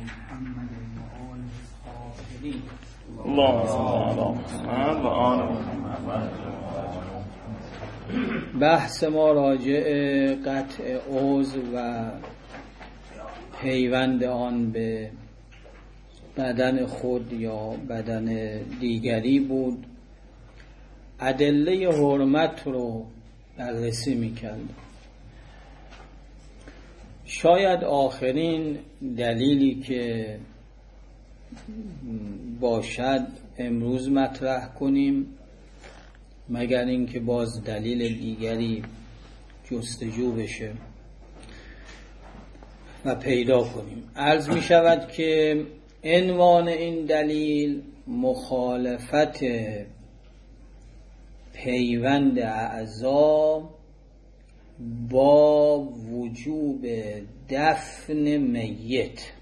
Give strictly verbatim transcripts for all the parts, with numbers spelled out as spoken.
محمد و آله الطاهرین. اللهم صل علی محمد و آل محمد. بحث ما راجع قطع عضو و پیوند آن به بدن خود یا بدن دیگری بود. ادله حرمت رو بررسی می‌کرد. شاید آخرین دلیلی که باشد امروز مطرح کنیم، مگر اینکه باز دلیل دیگری جستجو بشه و پیدا کنیم. عرض می شود که عنوان این دلیل مخالفت پیوند اعضا با وجوب دفن میت.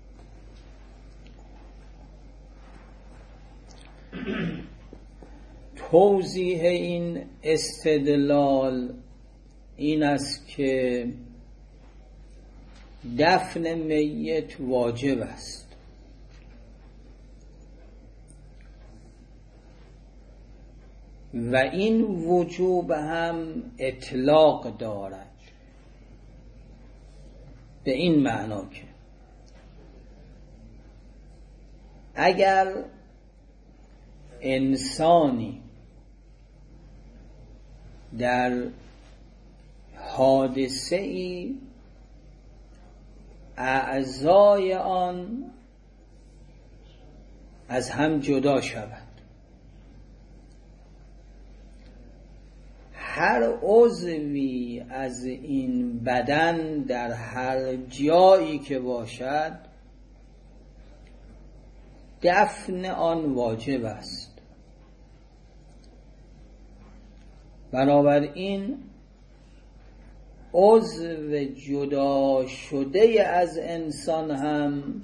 توضیح این استدلال این است که دفن میت واجب است و این وجوب هم اطلاق دارد، به این معنا که اگر انسانی در حادثه ای اعضای آن از هم جدا شود، هر عضوی از این بدن در هر جایی که باشد دفن آن واجب است. بنابراین عضو جدا شده از انسان هم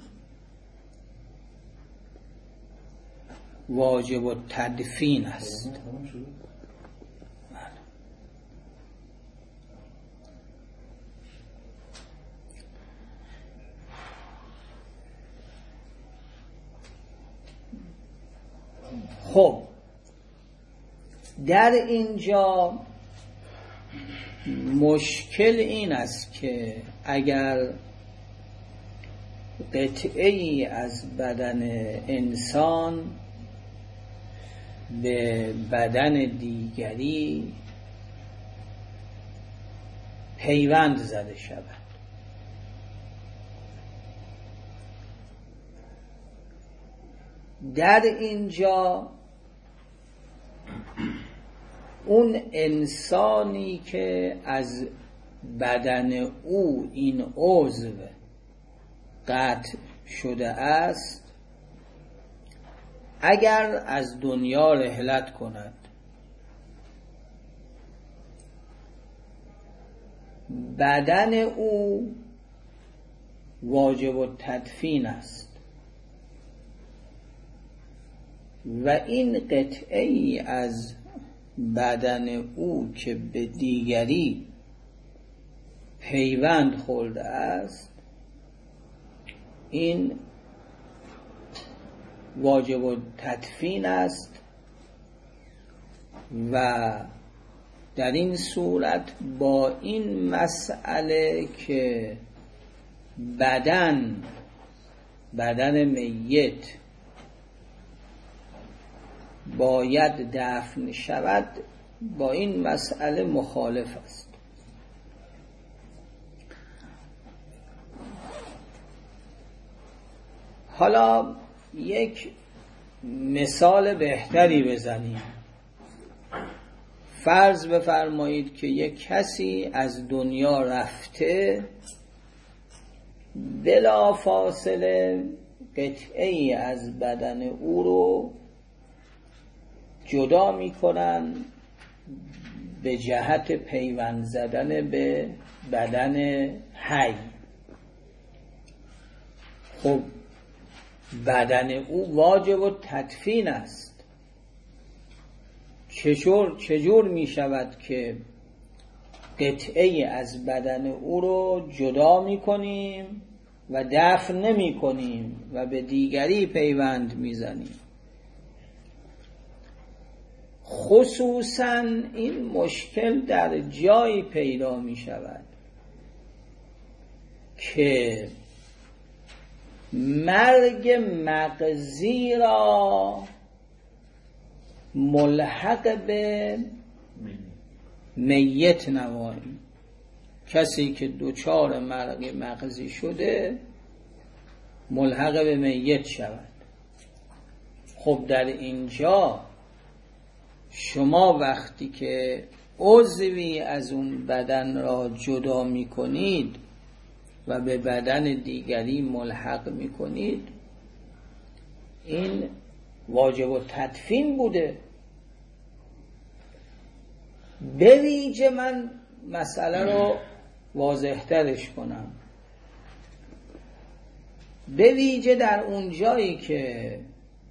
واجب التدفین است. خب در اینجا مشکل این است که اگر قطعه‌ای از بدن انسان به بدن دیگری پیوند زده شود، در اینجا اون انسانی که از بدن او این عضو قطع شده است اگر از دنیا رحلت کند بدن او واجب التدفین است و این قطعه ای از بدن او که به دیگری پیوند خورده است این واجب التدفین است و در این صورت با این مسئله که بدن بدن میت باید دفن شود با این مسئله مخالف است. حالا یک مثال بهتری بزنیم. فرض بفرمایید که یک کسی از دنیا رفته، بلا فاصله قطعه‌ای از بدن او رو جدا میکنن به جهت پیوند زدن به بدن حی. خب بدن او واجب التدفین است. چجور چجور می شود که قطعه از بدن او رو جدا می کنیم و دفن نمی کنیم و به دیگری پیوند میزنیم. خصوصا این مشکل در جایی پیدا می شود که مرگ مغزی را ملحق به میت نماییم. کسی که دوچار مرگ مغزی شده ملحق به میت شود. خب در اینجا شما وقتی که عضوی از اون بدن را جدا می کنید و به بدن دیگری ملحق می کنید، این واجب التدفین بوده. به ویژه من مسئله رو واضح ترش کنم، به ویژه در اون جایی که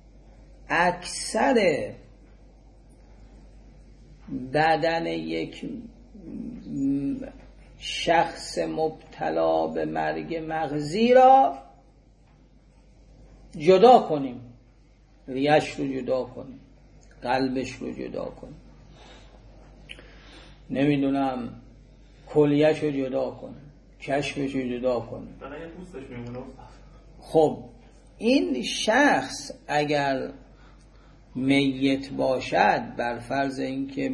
اکثر بدن یک شخص مبتلا به مرگ مغزی را جدا کنیم، ریش رو جدا کنیم، قلبش رو جدا کنیم، نمیدونم کلیه‌ش رو جدا کنیم، کشفش رو جدا کنیم. خب این شخص اگر میت باشد، بر فرض اینکه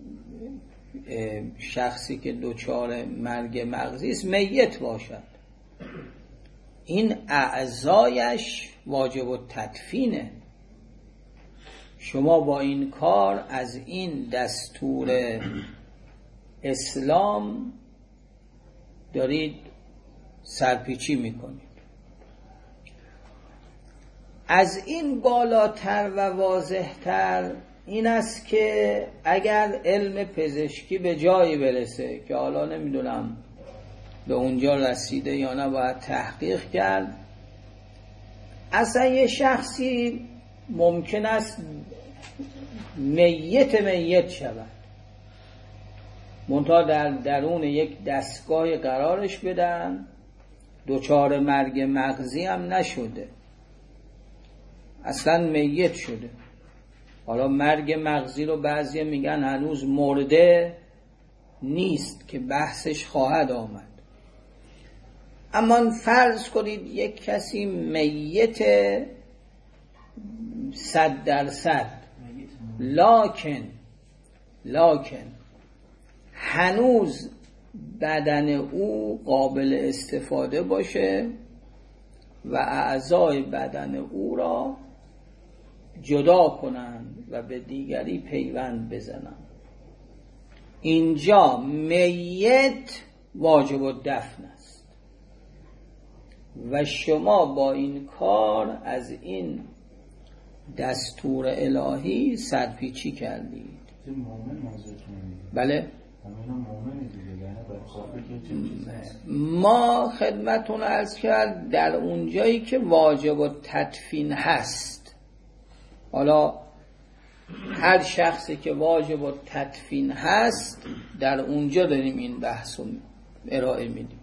شخصی که دچار مرگ مغزی است میت باشد، این اعضایش واجب التدفینه. شما با این کار از این دستور اسلام دارید سرپیچی میکنید. از این بالاتر و واضحتر این است که اگر علم پزشکی به جایی برسه که حالا نمیدونم به اونجا رسیده یا نه، باید تحقیق کرد، اصلا یه شخصی ممکن است میت میت شود، منتها در درون یک دستگاه قرارش بدن، دچار مرگ مغزی هم نشده، اصلا میت شده. حالا مرگ مغزی رو بعضی میگن هنوز مرده نیست که بحثش خواهد آمد. اما فرض کنید یک کسی میت صد درصد، لکن لکن هنوز بدن او قابل استفاده باشه و اعضای بدن او را جدا کنند و به دیگری پیوند بزنند. اینجا میت واجب الدفن است و شما با این کار از این دستور الهی سرپیچی کردید. بله، ما خدمتون عرض کرد در اونجایی که واجب التدفین هست. حالا هر شخصی که واجب التدفین هست در اونجا داریم این بحث رو ارائه میدیم.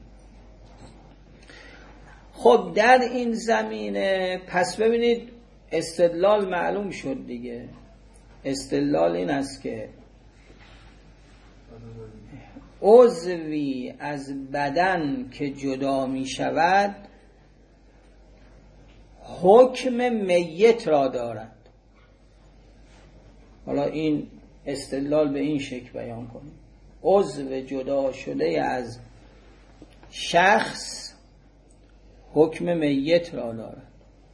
خب در این زمینه پس ببینید استدلال معلوم شد دیگه. استدلال این است که عضوی از بدن که جدا می شود حکم میت را دارد. حالا این استدلال به این شکل بیان کنیم: عضو جدا شده از شخص حکم میت را دارد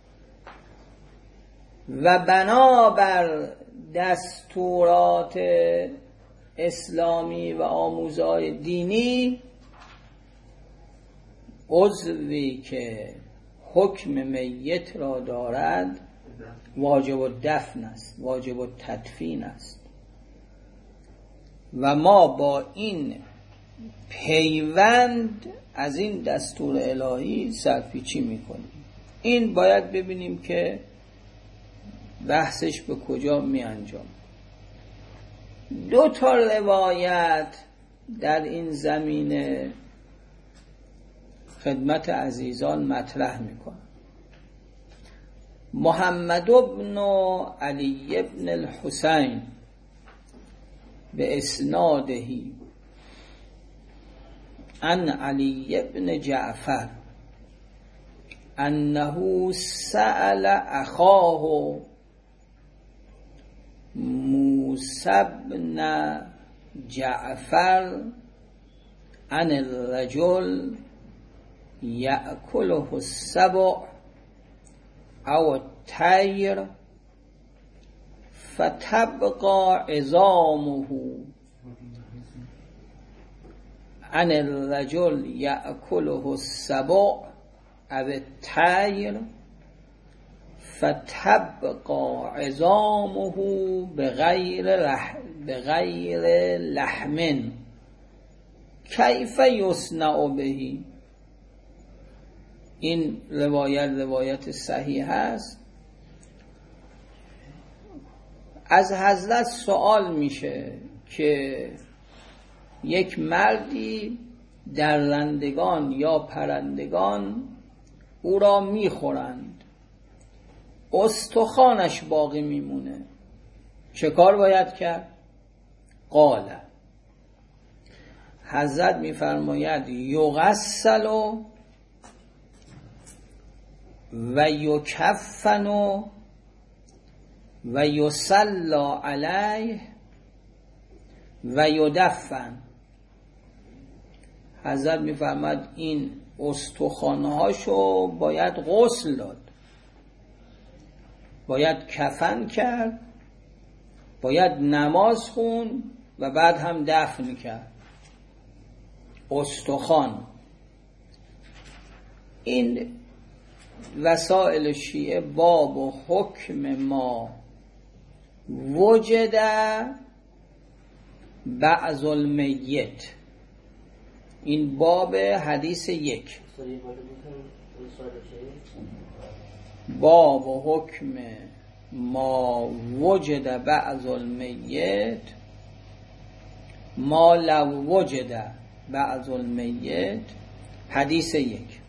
و بنابر دستورات اسلامی و آموزهای دینی عضوی که حکم میت را دارد واجب الدفن است، واجب التدفین است و ما با این پیوند از این دستور الهی سرپیچی میکنیم. این باید ببینیم که بحثش به کجا می انجام. دو تا روایت در این زمینه خدمت عزیزان مطرح میکنم. محمد بن علی بن الحسین به اسنادهی عن علی بن جعفر انه سأل اخاه موسی بن جعفر عن الرجل یأکله السبع او الطیر فتبقى عظامه عن الرجل یأکله السبع او الطیر فتبقى عظامه بغیر لح بغیر لحم کیف یصنع به. این روایت روایت صحیح است. از حضرت سوال میشه که یک مردی درندگان یا پرندگان او را میخورند، استخوانش باقی میمونه، چه کار باید کرد؟ قال، حضرت میفرماید یغسل و یکفن و یصلی علیه و یدفن. حضرت میفرماید این استخوانهاشو باید غسل داد، باید کفن کرد، باید نماز خون و بعد هم دفن کرد. استخوان، این وسائل شیعه باب و حکم ما وجد بعض المیت، این باب حدیث یک، باب و حکم ما وجد بعض المیت ما لو وجد بعض المیت، حدیث یک.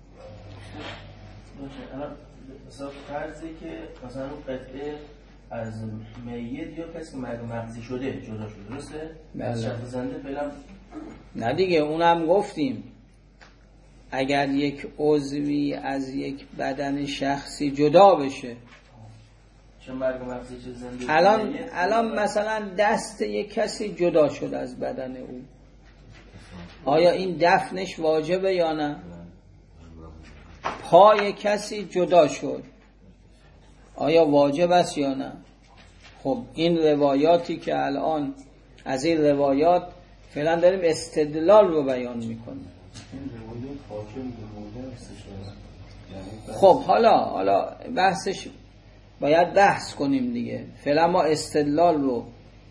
مثلا فرضی که مثلا اون قطعه از میت یا کسی که مرگ مغزی شده جدا شده، درسته؟ بله. شخص زنده فعلا نه دیگه، اونم گفتیم اگر یک عضوی از یک بدن شخصی جدا بشه، چه مرگ مغزی چه زنده، الان الان مثلا دست یک کسی جدا شد از بدن او، آیا این دفنش واجبه یا نه؟ پای کسی جدا شد، آیا واجب است یا نه؟ خب این روایاتی که الان از این روایات فعلا داریم استدلال رو بیان میکنیم. خب حالا حالا بحثش باید بحث کنیم دیگه. فعلا ما استدلال رو،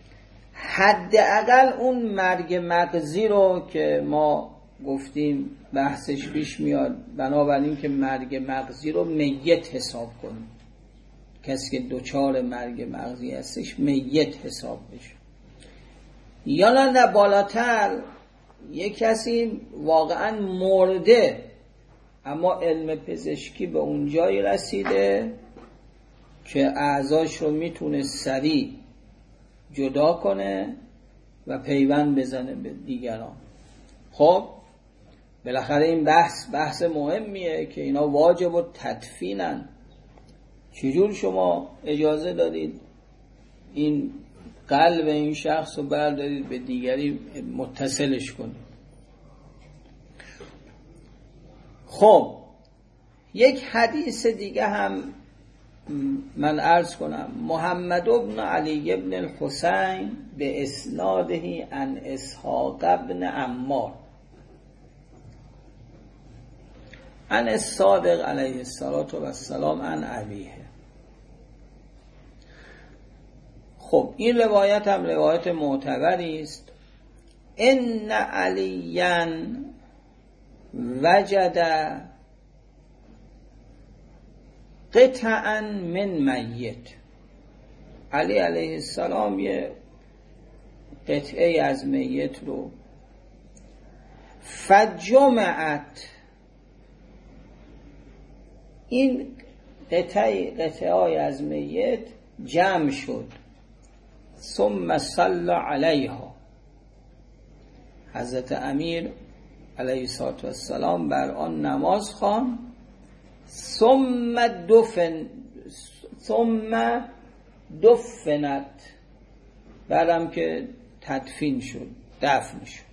حداقل اون مرگ مغزی رو که ما گفتیم بحثش پیش میاد، بنابراین که مرگ مغزی رو میت حساب کنیم، کسی که دوچار مرگ مغزی هستش میت حساب بشه. یا نه بالاتر یک کسی واقعا مرده اما علم پزشکی به اون جایی رسیده که اعضاش رو میتونه سریع جدا کنه و پیوند بزنه به دیگران. خب بالاخره این بحث بحث مهمیه که اینا واجب و تدفینن. چجور شما اجازه دادید این قلب این شخص رو بردارید به دیگری متصلش کنید؟ خب یک حدیث دیگه هم من عرض کنم. محمد بن علی بن الحسین به اسنادهی عن اسحاق بن عمار عن الصادق علیه السلام عن ابیه. خب این روایت هم روایت معتبری است. ان علیاً وجد قطعاً من میت. علی علیه السلام یه قطعه از میت رو فجمعت این قطعه قطعه های از میت جمع شد. ثم صلی علیها، حضرت امیر علیه السلام بر آن نماز خواند. ثم دفن ثم دفنت، بعدم که تدفین شد، دفن شد.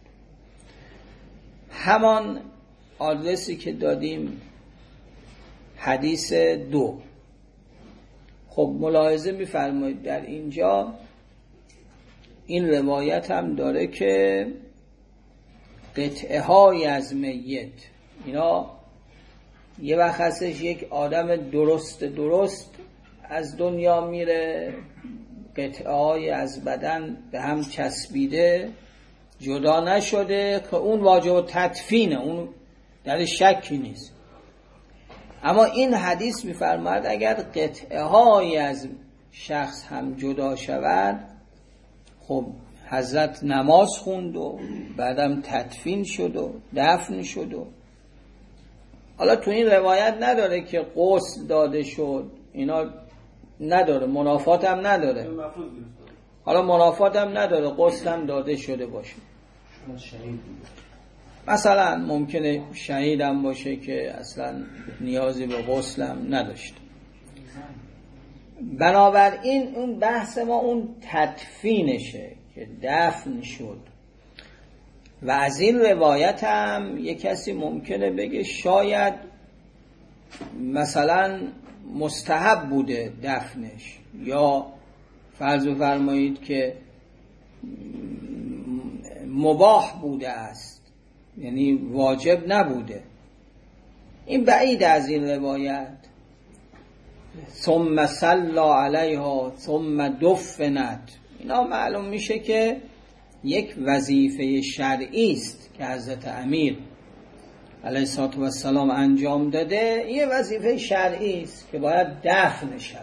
همان آدرسی که دادیم حدیث دو. خب ملاحظه می‌فرمایید در اینجا این روایت هم داره که قطعه های از میت، اینا یه وقت هستش یک آدم درست درست از دنیا میره، قطعه های از بدن به هم چسبیده جدا نشده که اون واجب تدفینه، اون در شکی نیست. اما این حدیث میفرماید اگر قطعه های از شخص هم جدا شود، خب حضرت نماز خوند و بعدم تدفین شد و دفن شد و حالا تو این روایت نداره که غسل داده شد، اینا نداره، منافات هم نداره، حالا منافات هم نداره غسل هم داده شده باشه. مثلا ممکنه شهید هم باشه که اصلا نیازی به غسل هم نداشت. بنابراین اون بحث ما اون تدفینشه که دفن شد. و از این روایت هم یک کسی ممکنه بگه شاید مثلا مستحب بوده دفنش، یا فرض فرمایید که مباح بوده است، یعنی واجب نبوده. این بعید از این روایت. ثم صلی علیها ثم دفنت، اینا معلوم میشه که یک وظیفه شرعی است که حضرت امیر علیه السلام انجام داده. یه وظیفه شرعی است که باید دفن شود.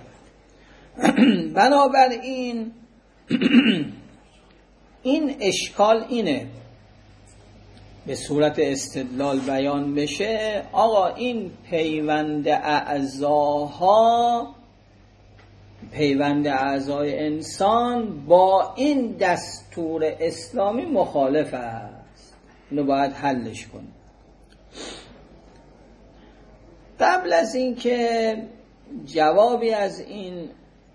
بنابراین این اشکال اینه به صورت استدلال بیان بشه، آقا این پیوند اعضاها، پیوند اعضای انسان با این دستور اسلامی مخالف است، اینو باید حلش کنیم. قبل از این که جوابی از این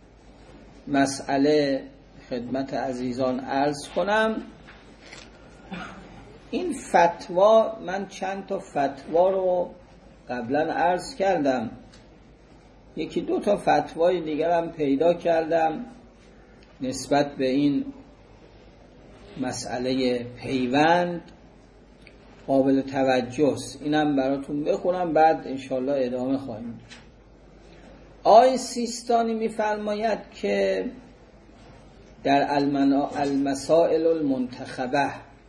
مسئله خدمت عزیزان عرض کنم، این فتوا، من چند تا فتوا رو قبلا عرض کردم، یکی دو تا فتوای دیگر هم پیدا کردم نسبت به این مسئله پیوند، قابل توجه است. اینم براتون بخونم بعد انشالله ادامه خواهیم. آقای سیستانی میفرماید که در المسائل المنتخبه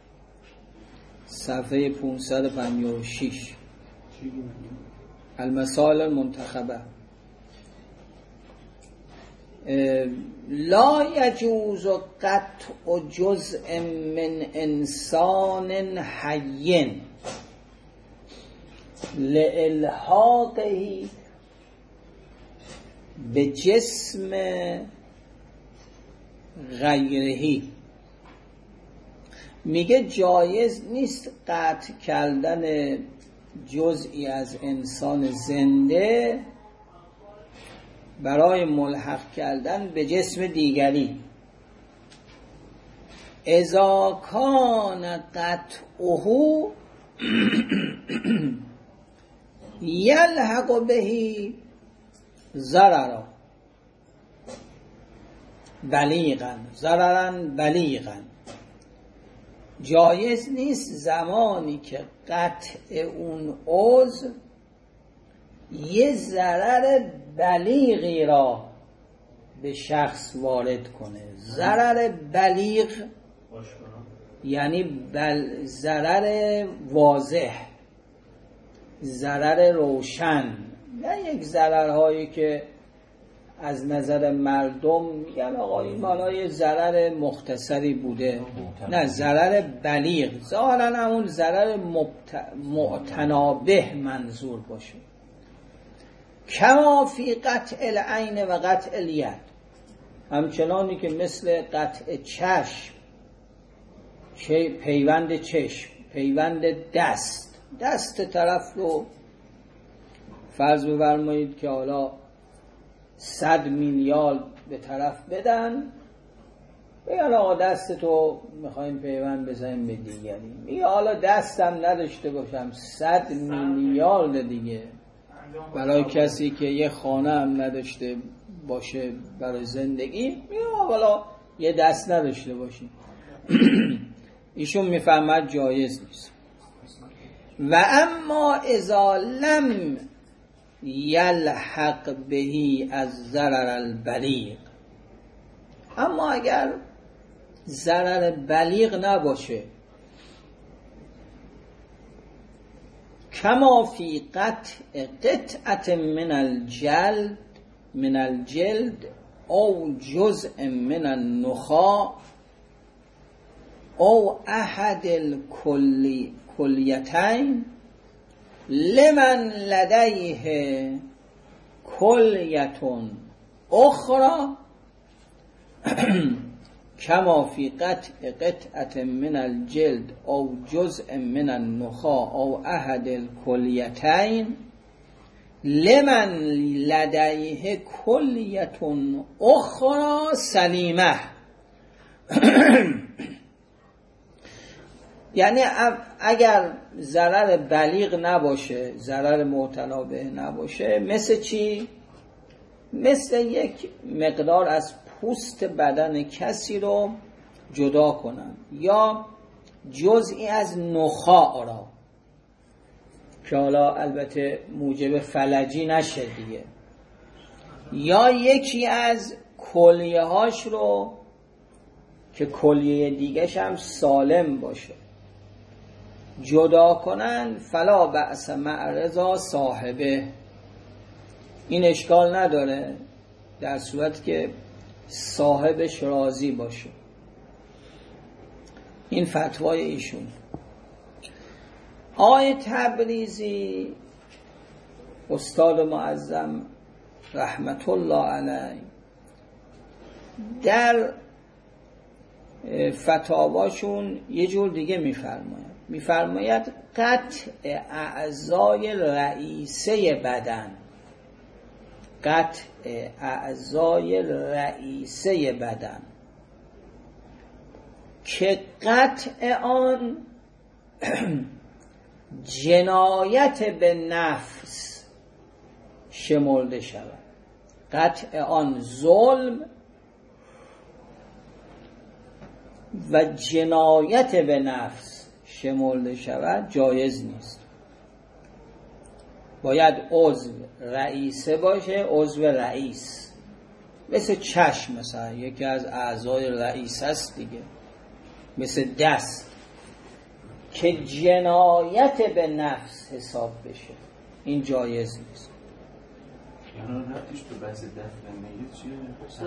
صفحه پانصد و پنجاه و شش، المسائل المنتخبه، لا یجوز قطع جزء من انسان حی لالحاقه به جسم غیرهی. میگه جایز نیست قطع کردن جزئی از انسان زنده برای ملحق کردن به جسم دیگری. اذا کان قطعه یلحق بهی ضررا بلیغا ضررا بلیغا. جایز نیست زمانی که قطع اون عضو یه ضرر بلیغی را به شخص وارد کنه. ضرر بلیغ یعنی بل ضرر واضح، ضرر روشن، نه یک ضررهایی که از نظر مردم میگن آقا این مالای ضرر مختصری بوده، نه، ضرر بلیغ، ظاهرا اون ضرر معتنابه منظور باشه. کما فی قطع العین و قطع الید، همچنانی که مثل قطع چشم، چه پیوند چشم، پیوند دست، دست طرف رو فرض بفرمایید که حالا صد میلیارد به طرف بدن، بگن آقا دست تو میخوایم پیوند بزنیم به دیگری، میگه حالا دستم نداشته باشم صد میلیارد دیگه برای کسی که یه خانه هم نداشته باشه برای زندگی، میگه حالا یه دست نداشته باشیم. ایشون میفهمد جایز نیست. و اما اذا لم یلحق بهی از ضرر البلیغ، اما اگر ضرر بلیغ نباشه، کما فی قطع قطعه من الجلد من الجلد او جزء من النخاع او احد الکلی کلیتین لمن لدیه کلیتون اخرى کما فی قطع قطعه من الجلد او جزء من النخاع او احد الکلیتین لمن لدیه کلیتون اخرى سلیمه. یعنی اگر ضرر بلیغ نباشه، ضرر معتنا به نباشه، مثل چی؟ مثل یک مقدار از پوست بدن کسی رو جدا کنن یا جزئی از نخاع را، که حالا البته موجب فلجی نشه دیگه، یا یکی از کلیه هاش رو که کلیه دیگهش هم سالم باشه جدا کنن، فلا بأس مع رضا صاحبه، این اشکال نداره در صورت که صاحبش راضی باشه. این فتوای ایشون. آقای تبریزی استاد معظم رحمت الله علیه در فتاواشون یه جور دیگه میفرماید، میفرماید قطع اعضای رئیسه بدن، قطع اعضای رئیسه بدن که قطع آن جنایت به نفس شمرده شود، قطع آن ظلم و جنایت به نفس شمرده شود، جایز نیست. باید عضو رئیسه باشه، عضو رئیس، مثل چشم مثلا یکی از اعضای رئیس است دیگه، مثل دست، که جنایت به نفس حساب بشه، این جایز نیست. یعنی رفتیش تو بحث دفن میگید چیه؟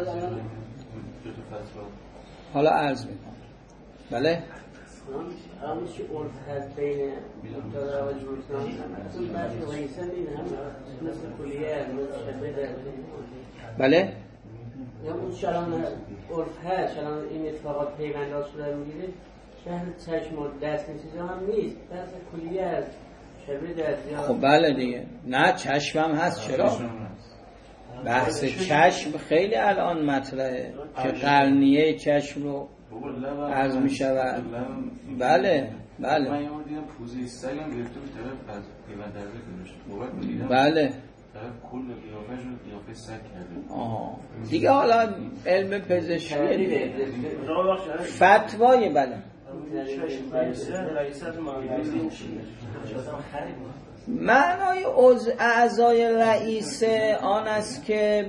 حالا عرض میکنم. بله؟ همون چی عرف هست بین مبتدا و جمهورستان اصلا بحث رئیسه بین هم مثل کلیه مثل شبه در بله؟ یا اون شلان عرف هست، شلان این اتفاقات پیونداز شده میگیره، شهر چشم و دست نیسیزا هم نیست، بحث کلیه هست شبه در. خب بله دیگه، نه چشم هم هست. چرا؟ بحث چشم خیلی الان مطرحه که قرنیه چشم رو عرض می شود. بله بله من یه مورد دیدم پوزه سگ هم گرفته بود طرف از پیوند درزه کنشت بابت میدیدم بله طرف کل قیافه شد قیافه سگ کرده. آه دیگه حالا علم پزشکی دیگه فتوای بله معنای اعضای رئیسه آن است که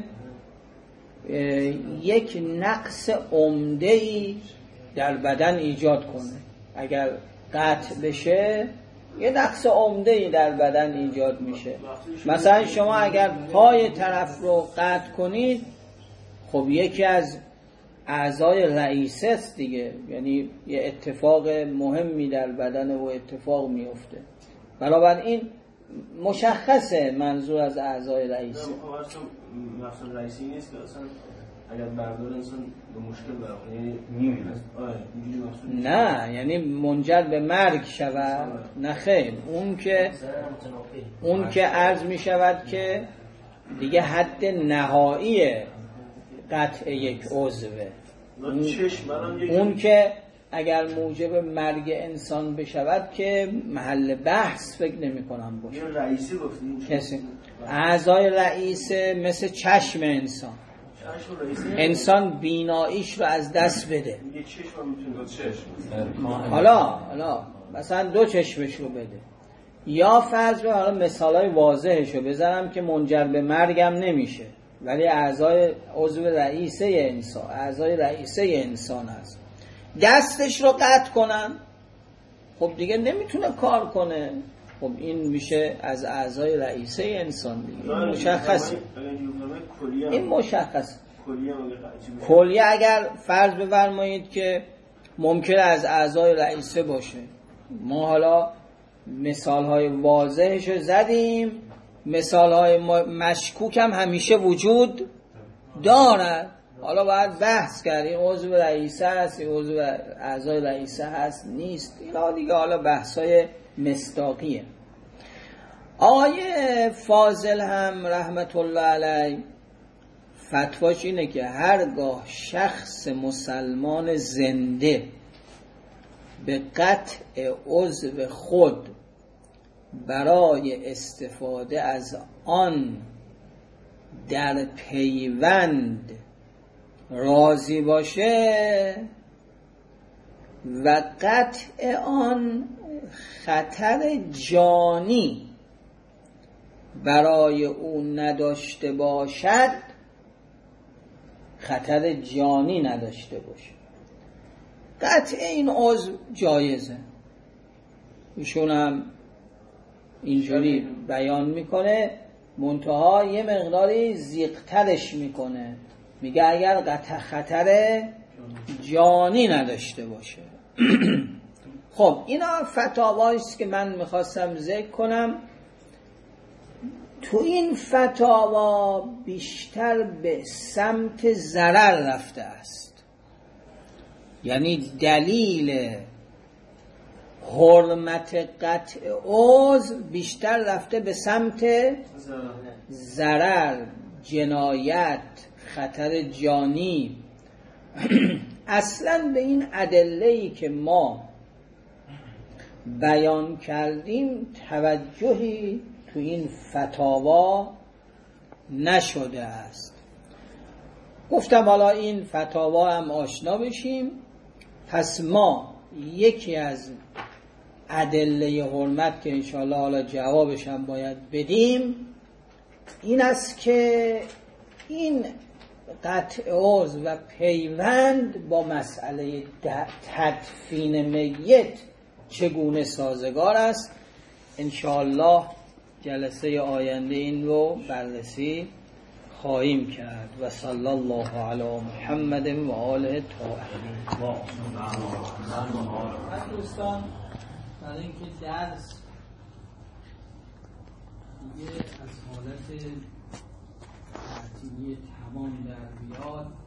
یک نقص عمده‌ای در بدن ایجاد کنه. اگر قطع بشه یه نقص عمده‌ای در بدن ایجاد میشه. مثلا شما اگر پای طرف رو قطع کنید، خب یکی از اعضای رئیسه است دیگه، یعنی یه اتفاق مهمی در بدن و اتفاق میفته. بنابراین مشخصه منظور از اعضای رئیسی. مقصود رئیسی نیست که اصلا اگر بردار انسان به مشکل برخوره، یعنی میمیره. نه یعنی منجر به مرگ شود، نه خیر، اون که اون که عرض می شود که دیگه حد نهایی قطع یک عضوه، اون که اگر موجب مرگ انسان بشود که محل بحث فکر نمی کنم باشه. رئیسی گفتیم کسی اعضای رئیسه مثل چشم انسان، انسان بیناییش رو از دست بده، حالا حالا مثلا دو چشمش رو بده، یا فرض به حالا مثالای واضحش رو بذارم که منجر به مرگم نمیشه، ولی اعضای عضو رئیسه انسان، اعضای رئیسه انسان هست، دستش رو قطع کنن، خب دیگه نمیتونه کار کنه، خب این میشه از اعضای رئیسه انسان دیگه. این مشخص، این مشخص کلیه. اگر فرض بفرمایید که ممکن از اعضای رئیسه باشه، ما حالا مثال های واضحش رو زدیم، مثال های مشکوک هم همیشه وجود دارد، حالا باید بحث کردیم عضو رئیسه هست، عضو اعضای رئیسه هست نیست، اینا دیگه حالا بحث های مصداقیه. آقای فاضل هم رحمت الله علیه فتواش اینه که هرگاه شخص مسلمان زنده به قطع عضو خود برای استفاده از آن در پیوند راضی باشه و قطع آن خطر جانی برای او نداشته باشد، خطر جانی نداشته باشه، قطع این عضو جایزه. ایشون هم اینجوری بیان میکنه، منتها یه مقداری زیقترش میکنه، میگه اگر قطع خطر جانی نداشته باشه. خب اینا فتاوایی است که من میخواستم ذکر کنم. تو این فتاوا بیشتر به سمت ضرر رفته است، یعنی دلیل حرمت قطع عضو بیشتر رفته به سمت ضرر، جنایت، خطر جانی. اصلا به این ادله‌ای که ما بیان کردیم توجهی تو این فتاوا نشده است. گفتم حالا این فتاوا هم آشنا بشیم. پس ما یکی از ادله حرمت که انشاءالله حالا جوابش هم باید بدیم این است که این قطع عضو و پیوند با مسئله تدفین میت چگونه سازگار است. انشاءالله جلسه آینده این رو بررسی خواهیم کرد. و صلی الله علی محمد و آله الطاهرین. دوستان برای اینکه درس دیگه از حالت تعطیلی تمام در بیاد